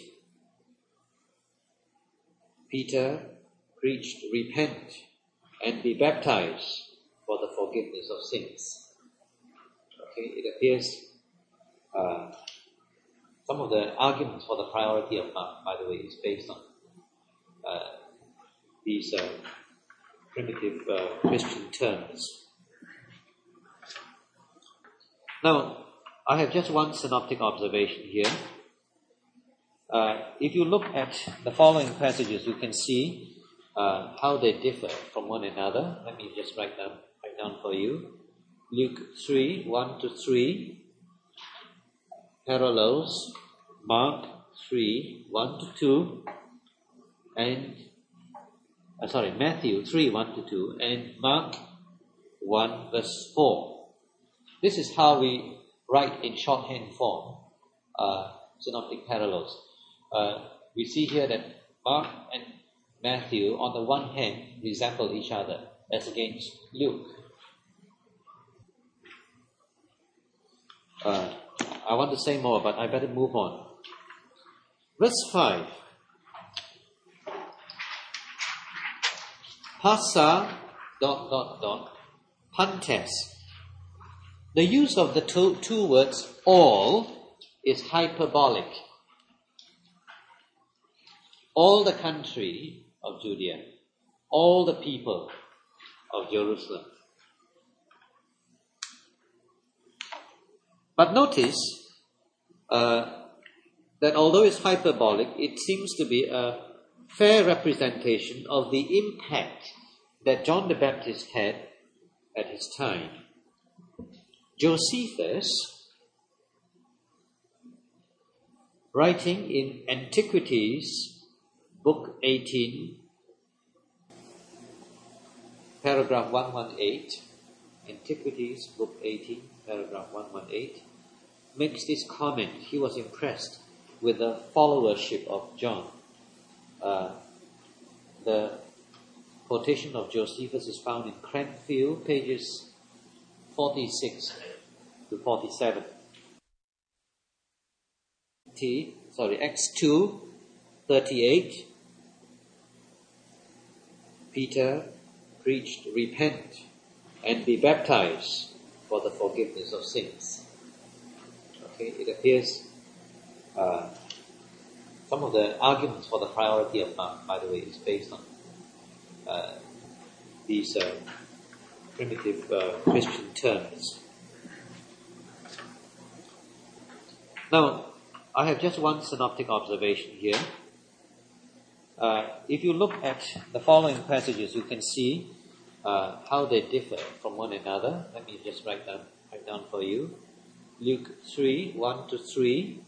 Peter preached, "Repent and be baptized for the forgiveness of sins." Okay, it appears some of the arguments for the priority of Mark, by the way, is based on these primitive Christian terms. Now, I have just one synoptic observation here. If you look at the following passages, you can see how they differ from one another. Let me just write down for you. Luke 3:1-3 parallels Mark 3:1-2 and Matthew 3:1-2 and Mark 1:4. This is how we write in shorthand form synoptic parallels. We see here that Mark and Matthew, on the one hand, resemble each other as against Luke. I want to say more, but I better move on. Verse 5. Pasa ... Pantes. The use of the two words all is hyperbolic. All the country of Judea, all the people of Jerusalem. But notice that although it's hyperbolic, it seems to be a fair representation of the impact that John the Baptist had at his time. Josephus, writing in Antiquities, Book 18, paragraph 118, Antiquities, Book 18, paragraph 118, makes this comment. He was impressed with the followership of John. The quotation of Josephus is found in Cranfield, pages 46-47. Acts 2:38. Peter preached, "Repent and be baptized for the forgiveness of sins." Okay, it appears some of the arguments for the priority of Mark, by the way, is based on these primitive Christian terms. Now, I have just one synoptic observation here. If you look at the following passages, you can see how they differ from one another. Let me just write down for you. Luke 3, 1 to 3,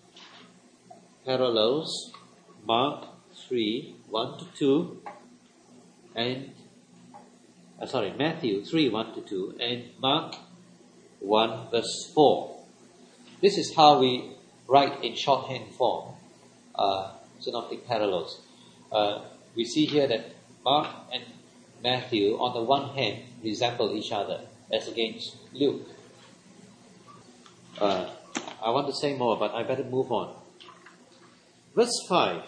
parallels Mark 3, 1 to 2, and Matthew 3, 1 to 2, and Mark 1, verse 4. This is how we write in shorthand form synoptic parallels. We see here that Mark and Matthew, on the one hand, resemble each other as against Luke. I want to say more, but I better move on. Verse 5.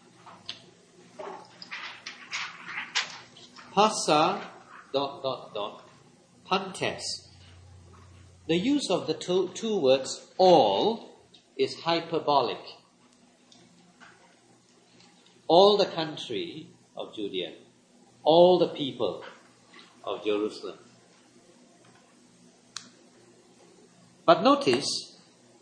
Passa ... Pantes. The use of the two words all is hyperbolic. All the country of Judea, all the people of Jerusalem. But notice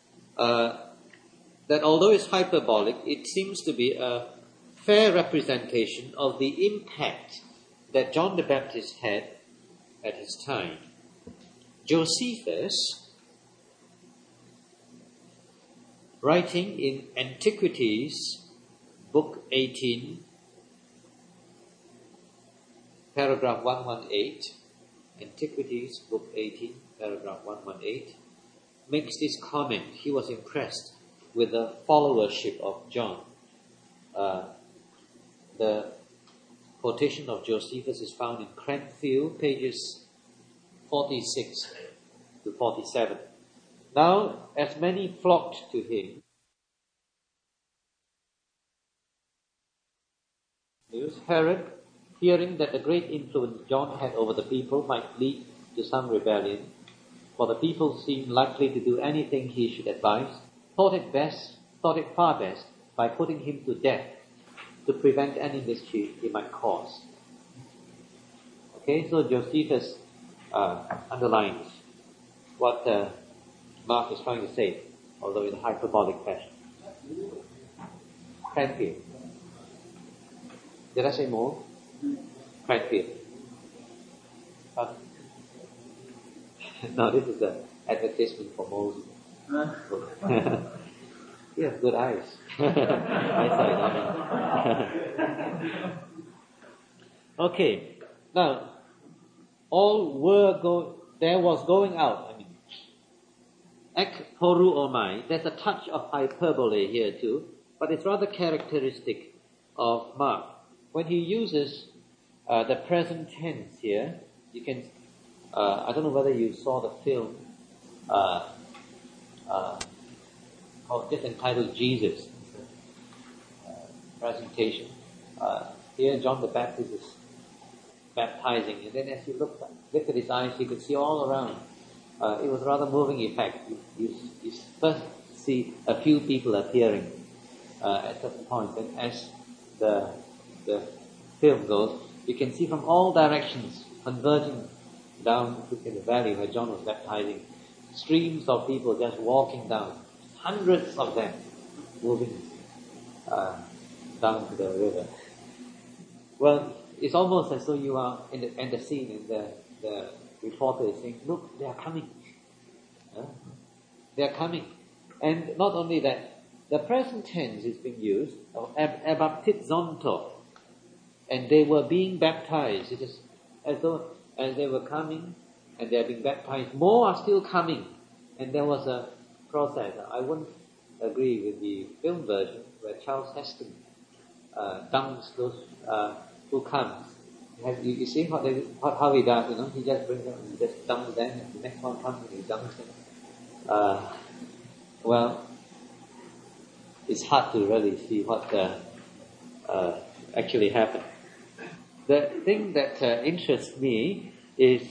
that although it's hyperbolic, it seems to be a fair representation of the impact that John the Baptist had at his time. Josephus, writing in Antiquities, Book 18, paragraph 118, Antiquities, Book 18, paragraph 118, makes this comment. He was impressed with the followership of John. The quotation of Josephus is found in Cranfield, pages 46 to 47. Now, as many flocked to him, Herod, fearing that the great influence John had over the people might lead to some rebellion, for the people seemed likely to do anything he should advise, thought it far best by putting him to death to prevent any mischief he might cause. Okay, so Josephus underlines what Mark is trying to say, although in a hyperbolic fashion. Cranfield. Did I say more? Cranfield. No, this is an advertisement for Moses. He has good eyes. Okay, now there was going out. Ek poru omai. There's a touch of hyperbole here too, but it's rather characteristic of Mark. When he uses the present tense here, you can. I don't know whether you saw the film just entitled Jesus. Presentation. Here John the Baptist is baptizing, and then as you lifted his eyes, you could see all around. It was a rather moving effect. You first see a few people appearing at certain points, and as the film goes, you can see from all directions converging down in the valley where John was baptizing, streams of people just walking down, hundreds of them moving down to the river. Well, it's almost as though you are in the scene, and the reporter is saying, "Look, they are coming. They are coming." And not only that, the present tense is being used, ebaptizonto, and they were being baptized. It is as though as they were coming and they are being baptized, more are still coming. And there was a process. I wouldn't agree with the film version where Charles Heston dumps those who comes. You see how he does, he just brings them and just dumps them, and the next one comes and he dumps them. Well, it's hard to really see what actually happened. The thing that interests me is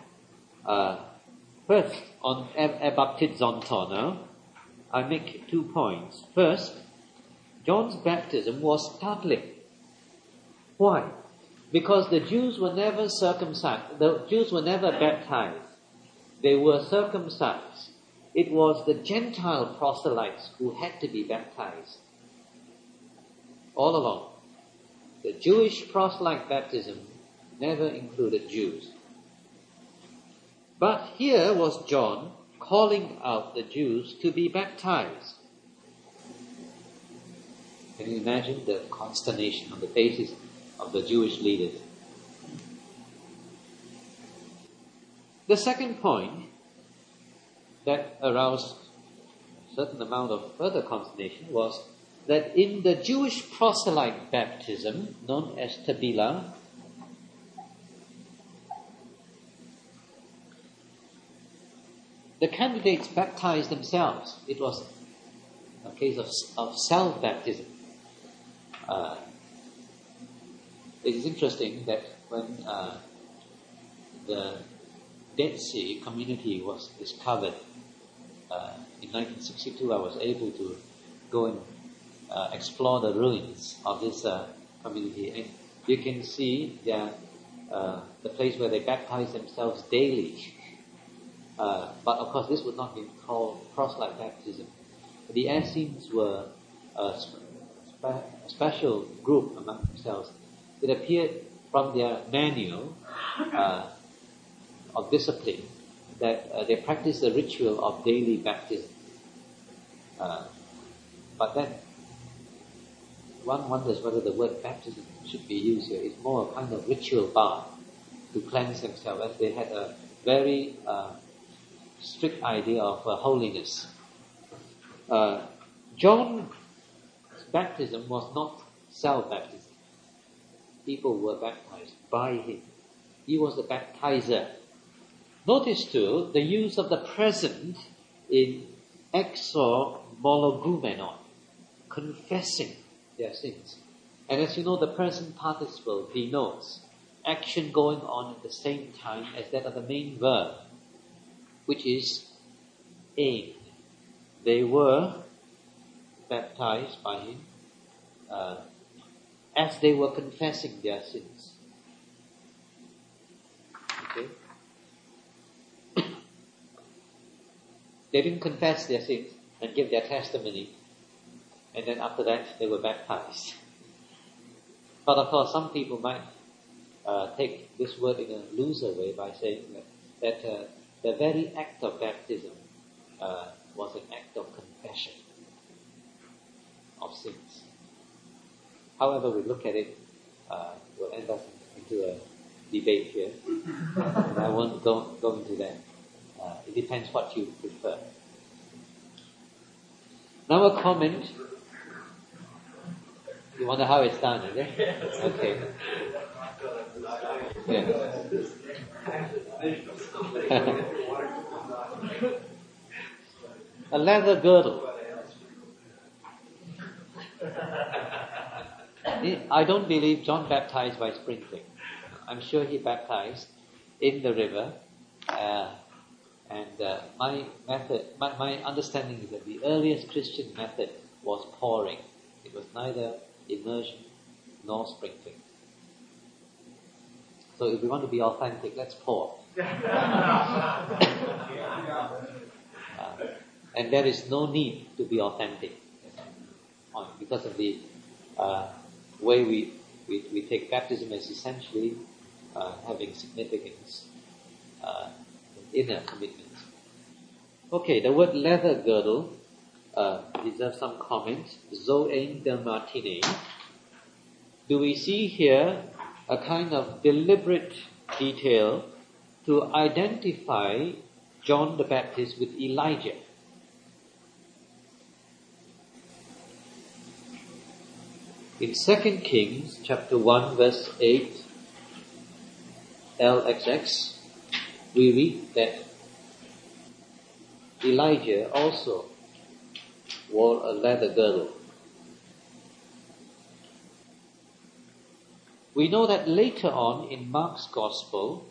first on ebaptizonto now, I make 2 points. First, John's baptism was public. Why? Because the Jews were never circumcised. The Jews were never baptized. They were circumcised. It was the Gentile proselytes who had to be baptized. All along. The Jewish proselyte baptism never included Jews. But here was John calling out the Jews to be baptized. Can you imagine the consternation on the faces of the Jewish leaders? The second point that aroused a certain amount of further consternation was that in the Jewish proselyte baptism, known as Tabila, the candidates baptized themselves. It was a case of self-baptism. It is interesting that when the Dead Sea community was discovered in 1962, I was able to go and explore the ruins of this community, and you can see the place where they baptized themselves daily. But of course, this would not be called proselyte baptism. The Essenes were a special group among themselves. It appeared from their manual of discipline that they practiced the ritual of daily baptism. But then one wonders whether the word baptism should be used here. It's more a kind of ritual bath to cleanse themselves, as they had a very strict idea of holiness. John's baptism was not self-baptism. People were baptized by him. He was the baptizer. Notice too the use of the present in exomologumenon, confessing their sins. And as you know, the present participle denotes action going on at the same time as that of the main verb, which is aim. They were baptized by him as they were confessing their sins. Okay? They didn't confess their sins and give their testimony, and then after that they were baptized. But of course, some people might take this word in a looser way by saying that the very act of baptism was an act of confession of sins. However we look at it, we'll end up into a debate here. And I won't go into that. It depends what you prefer. Now a comment. You wonder how it's done, is it? Okay. Yeah. A leather girdle. I don't believe John baptized by sprinkling. I'm sure he baptized in the river, and my understanding is that the earliest Christian method was pouring. It was neither immersion nor sprinkling. So if we want to be authentic, let's pour. And there is no need to be authentic because of the way we take baptism as essentially having significance, inner commitment. Okay, the word leather girdle deserves some comment. Zoe de Martine. Do we see here a kind of deliberate detail to identify John the Baptist with Elijah? In 2 Kings chapter 1 verse 8 LXX, we read that Elijah also wore a leather girdle. We know that later on in Mark's Gospel,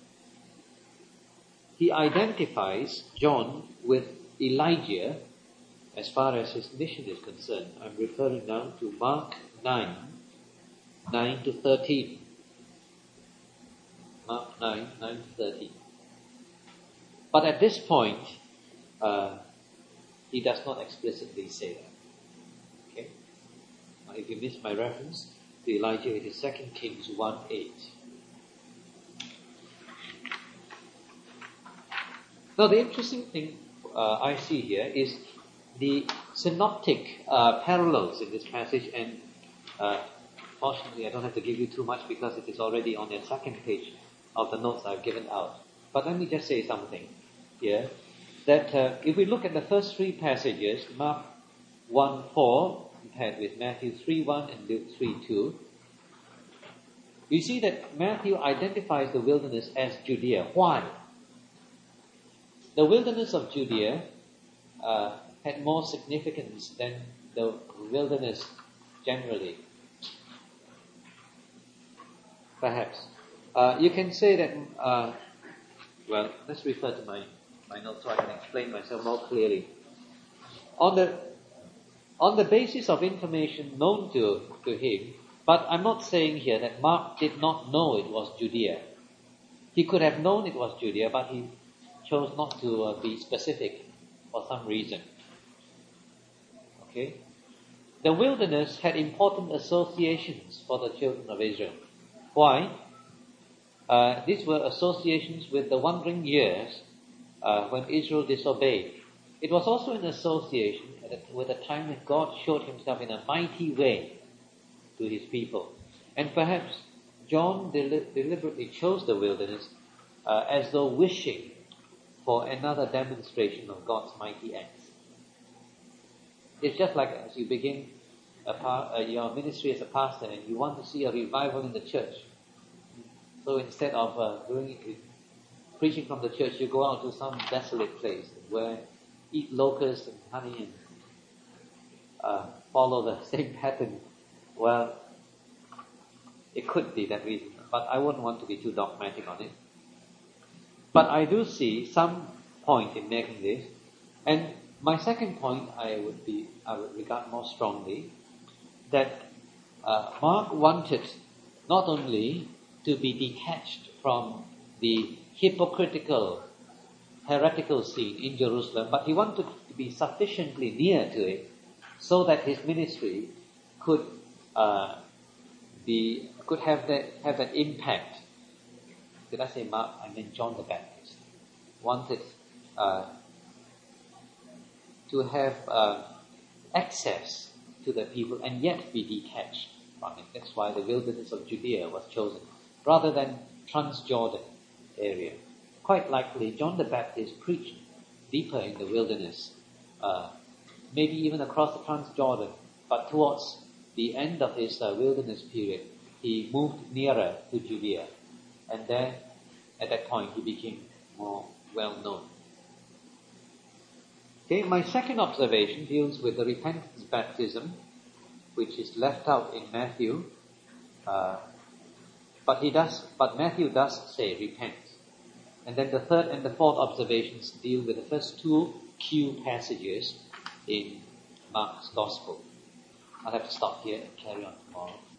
he identifies John with Elijah as far as his mission is concerned. I'm referring now to Mark 9 to 13. 9, 9:30. But at this point, he does not explicitly say that. Okay? Now, if you missed my reference to Elijah, it is 2 Kings 1:8. Now, the interesting thing I see here is the synoptic parallels in this passage, and fortunately I don't have to give you too much because it is already on the second page of the notes I've given out. But let me just say something here, that if we look at the first three passages, Mark 1:4 compared with Matthew 3:1 and Luke 3:2, we see that Matthew identifies the wilderness as Judea. Why? The wilderness of Judea had more significance than the wilderness generally. Perhaps. You can say that, well, let's refer to my notes so I can explain myself more clearly. On the basis of information known to him, but I'm not saying here that Mark did not know it was Judea. He could have known it was Judea, but he chose not to be specific for some reason. Okay? The wilderness had important associations for the children of Israel. Why? These were associations with the wandering years when Israel disobeyed. It was also an association with a time when God showed himself in a mighty way to his people. And perhaps John deliberately chose the wilderness as though wishing for another demonstration of God's mighty acts. It's just like as you begin your ministry as a pastor and you want to see a revival in the church. So instead of preaching from the church, you go out to some desolate place where eat locusts and honey and follow the same pattern. Well, it could be that reason, but I wouldn't want to be too dogmatic on it. But I do see some point in making this. And my second point I would regard more strongly that Mark wanted not only to be detached from the hypocritical, heretical scene in Jerusalem, but he wanted to be sufficiently near to it so that his ministry could have that impact. Did I say Mark? I meant John the Baptist. Wanted to have access to the people and yet be detached from it. That's why the wilderness of Judea was chosen, rather than Transjordan area. Quite likely, John the Baptist preached deeper in the wilderness, maybe even across the Transjordan, but towards the end of his wilderness period, he moved nearer to Judea. And then, at that point, he became more well-known. Okay, my second observation deals with the repentance baptism, which is left out in Matthew. But Matthew does say repent. And then the third and the fourth observations deal with the first two Q passages in Mark's Gospel. I'll have to stop here and carry on tomorrow.